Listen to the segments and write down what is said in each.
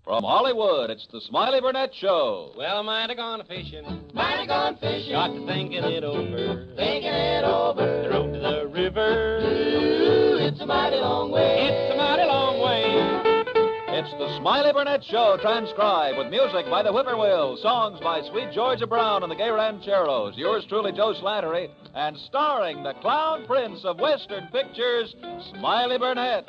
From Hollywood, it's the Smiley Burnett Show. Well, I might have gone fishing. Might have gone fishing. Got to thinking it over. Thinking it over. The road to the river. Ooh, it's a mighty long way. It's a mighty long way. It's the Smiley Burnett Show, transcribed with music by the Whippoorwills, songs by Sweet Georgia Brown and the Gay Rancheros, yours truly, Joe Slattery, and starring the Clown Prince of Western Pictures, Smiley Burnett.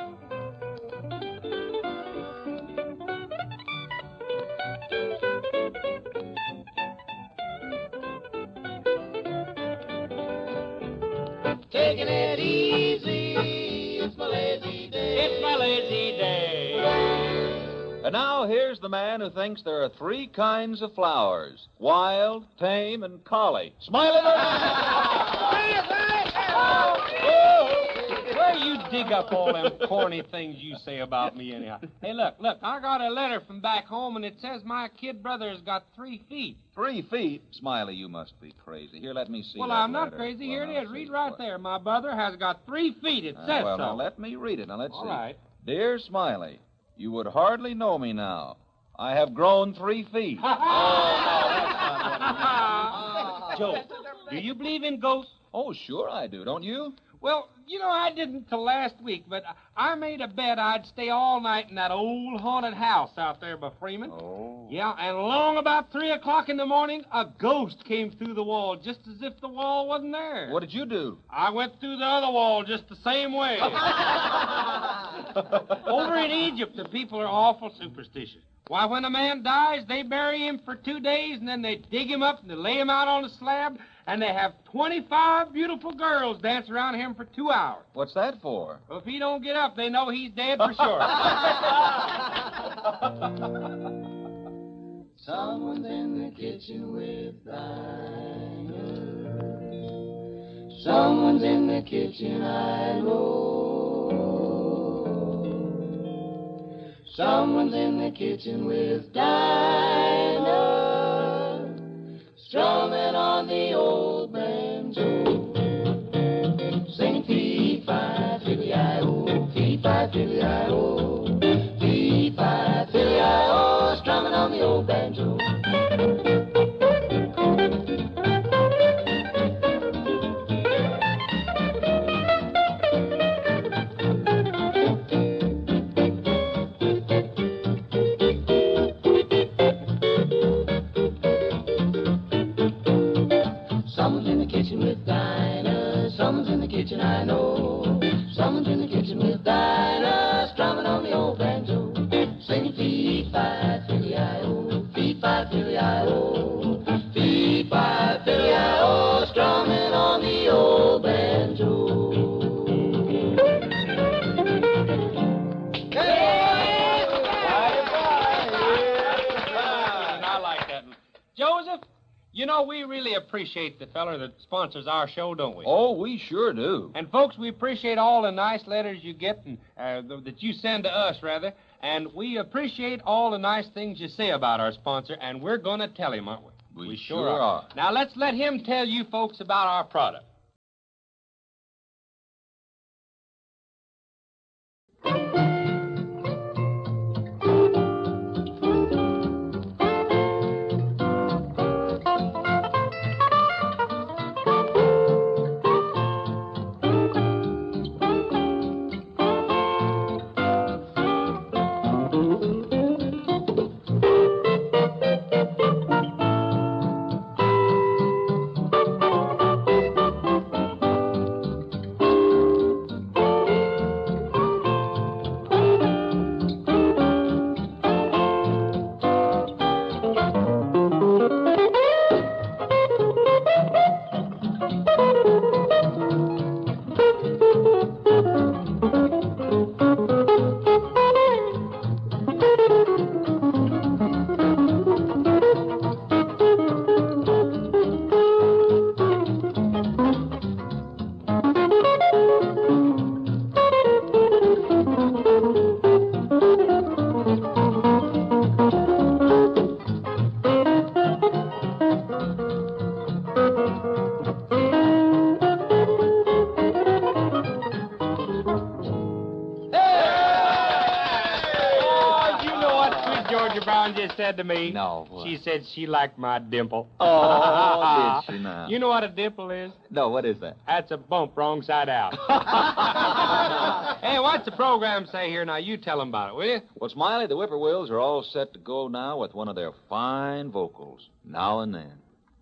Taking it easy, it's my lazy day. It's my lazy day. And now here's the man who thinks there are three kinds of flowers: wild, tame, and collie. Smiley Burnett! Where you dig up all them corny things you say about me anyhow? Hey, look, I got a letter from back home, and it says my kid brother has got 3 feet. 3 feet? Smiley, you must be crazy. Here, let me see. Well, that I'm not letter. crazy. Well, Here now, it is. Read see. right there. My brother has got 3 feet. It says Well, so. now, let me read it. Now, let's All see. right. Dear Smiley, you would hardly know me now. I have grown 3 feet. Joe, do you believe in ghosts? Oh, sure I do. Don't you? Well, you know, I didn't till last week, but I made a bet I'd stay all night in that old haunted house out there by Freeman. Oh. Yeah, and along about 3 o'clock in the morning, a ghost came through the wall, just as if the wall wasn't there. What did you do? I went through the other wall just the same way. Over in Egypt, the people are awful superstitious. Why, when a man dies, they bury him for 2 days, and then they dig him up, and they lay him out on a slab, and they have 25 beautiful girls dance around him for 2 hours. What's that for? Well, if he don't get up, they know he's dead for sure. Someone's in the kitchen with diners. Someone's in the kitchen, I know. Someone's in the kitchen with diners, strumming on the old banjo, singing fee-fi, filly-I-O, fee-fi, filly-I-O, fee-fi, filly-I-O, strumming on the old banjo. Someone's in the kitchen with diners. Someone's in the kitchen, I know. Someone's in the kitchen with diners, strumming on the old banjo, singing fee-fi, filly-I-O, fee-fi, filly-I-O, fee-fi, filly-I-O, strumming on the old banjo. I like that. Joseph, you know, we really appreciate the feller that sponsors our show, don't we? Oh, we sure do. And, folks, we appreciate all the nice letters you get, and that you send to us, rather. And we appreciate all the nice things you say about our sponsor, and we're going to tell him, aren't we? We sure are. Now, let's let him tell you folks about our product. Georgia Brown just said to me? No. What? She said she liked my dimple. Oh, did she now? You know what a dimple is? No, what is that? That's a bump wrong side out. Hey, what's the program say here now? You tell them about it, will you? Well, Smiley, the Whippoorwills are all set to go now with one of their fine vocals, Now and Then.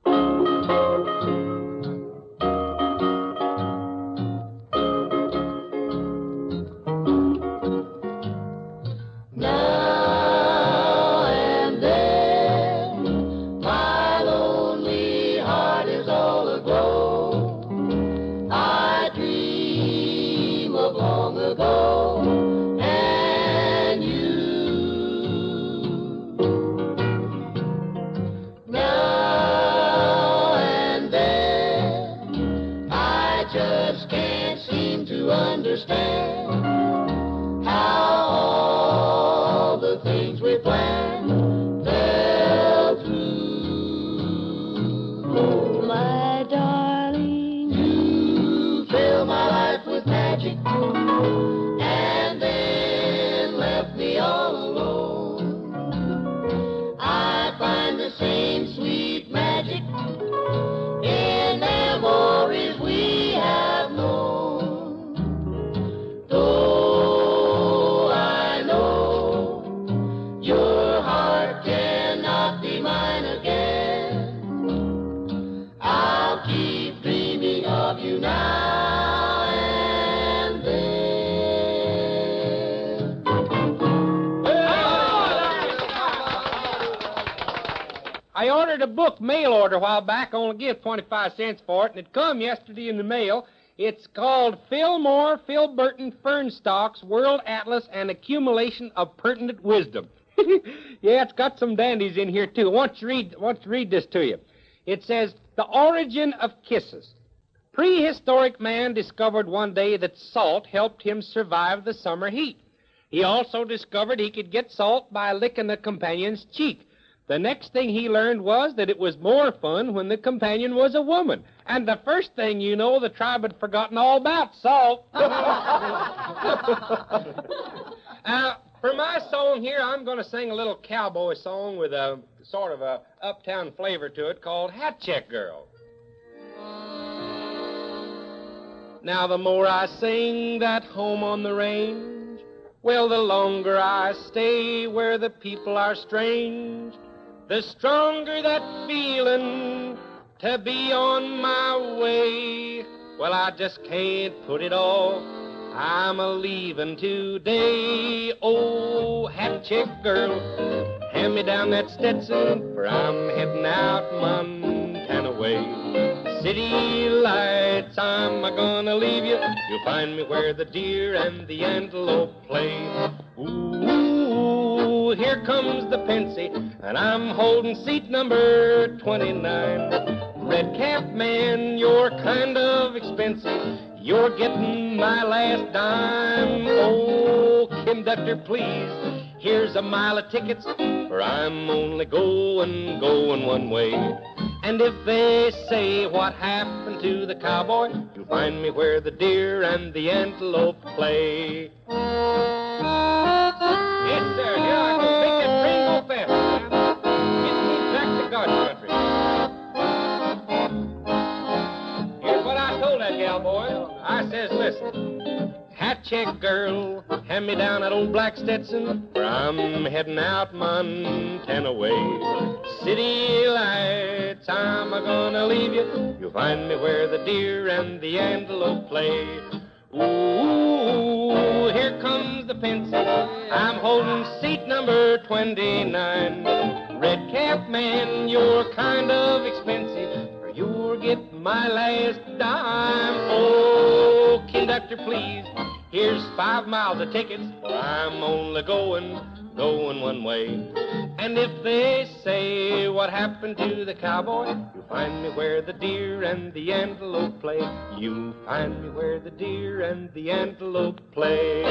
Now and then, my lonely heart is all aglow. I dream of long ago and you. Now and then, I just can't seem to understand how all the things we planned fell through. My darling, you fill my life with magic and then left me all alone. I find the same sweet magic in memories we have known. Though I know your heart cannot be mine again, I'll keep dreaming of you now and then. I ordered a book mail order a while back. I only give 25 cents for it, and it come yesterday in the mail. It's called Fillmore Filburton Fernstock's World Atlas and Accumulation of Pertinent Wisdom. Yeah, it's got some dandies in here, too. I want to read this to you. It says, The Origin of Kisses. Prehistoric man discovered one day that salt helped him survive the summer heat. He also discovered he could get salt by licking a companion's cheek. The next thing he learned was that it was more fun when the companion was a woman. And the first thing you know, the tribe had forgotten all about salt. For my song here, I'm going to sing a little cowboy song with a sort of a uptown flavor to it called Hat Check Girl. Now, the more I sing that home on the range, well, the longer I stay where the people are strange, the stronger that feeling to be on my way. Well, I just can't put it off. I'm a-leaving today. Oh, hat check girl, hand me down that Stetson, for I'm heading out Montana way. City lights, I'm a-gonna leave you. You'll find me where the deer and the antelope play. Ooh, here comes the Pensy, and I'm holding seat number 29. Red-cap man, you're kind of expensive. You're getting my last dime. Oh, conductor, please, here's a mile of tickets, for I'm only going one way. And if they say what happened to the cowboy, you'll find me where the deer and the antelope play. Yes, sir, here I go. Make that train go fast, man. Get me back to God's country. Here's what I told that gal boy. I says, listen, hat check girl, hand me down that old black Stetson, for I'm heading out Montana way. City lights, I'm a-gonna leave you. You'll find me where the deer and the antelope play. Ooh, here comes the Pensy. I'm holding seat number 29. Red-cap man, you're kind of expensive, for you're getting my last dime. Oh, conductor, please, here's 5 miles of tickets, for I'm only going one way. And if they say what happened to the cowboy, you'll find me where the deer and the antelope play. You'll find me where the deer and the antelope play.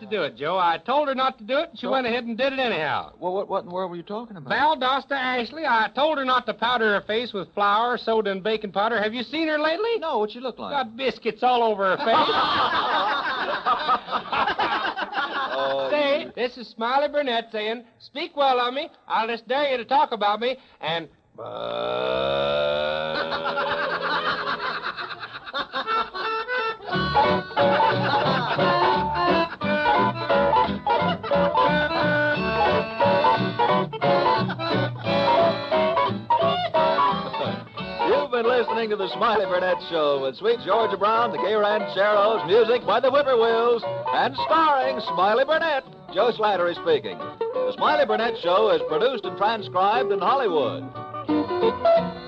to do it, Joe. I told her not to do it, and she went ahead and did it anyhow. Well, what in the world were you talking about? Valdosta Ashley, I told her not to powder her face with flour, soda, and baking powder. Have you seen her lately? No, what she look like? Got biscuits all over her face. Say, this is Smiley Burnett saying, speak well of me. I'll just dare you to talk about me, and... You've been listening to the Smiley Burnett Show with Sweet Georgia Brown, the Gay Rancheros, music by the Whippoorwills, and starring Smiley Burnett. Joe Slattery speaking. The Smiley Burnett Show is produced and transcribed in Hollywood.